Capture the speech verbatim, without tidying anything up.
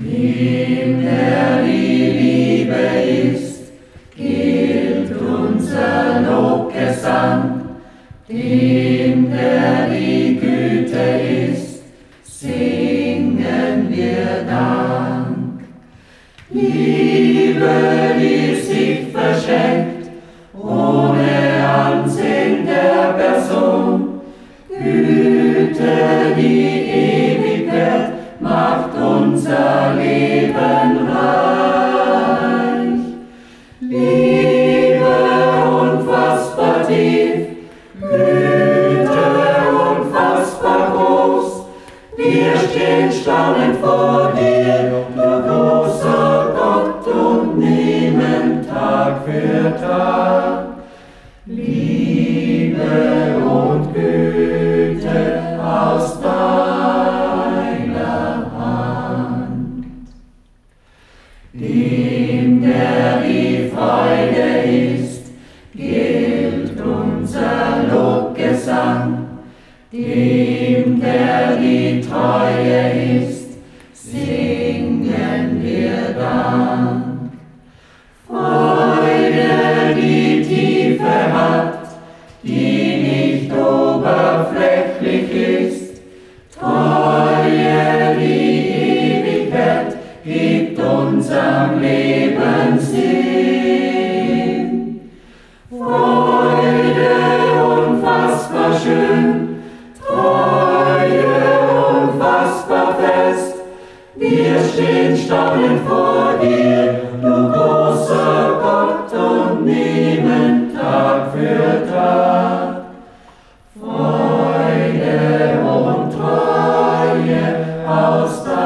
Dem, der die Liebe ist, gilt unser Lobgesang. Dem, der die Güte ist, singen wir Dank. Liebe, die sich verschenkt, ohne Ansehen der Person, Güte, die ewig wird, macht unser Leben reich. Liebe unfassbar tief, Güte unfassbar groß, wir stehen staunend vor dir, du großer Gott, und nehmen Tag für Tag Liebe und Güte aus deiner Hand. Dem, der die Freude ist, gilt unser Lobgesang. Dem, der die Treue ist, singen wir Dank. Freude, die Tiefe hat, die nicht oberflächlich ist, Treue, die ewig wird, gibt unserem Leben Sinn. Freude unfassbar schön, Treue unfassbar fest, wir stehen staunend vor dir, du großer Gott, und nehmen Tag für Tag Freude und Treue aus deiner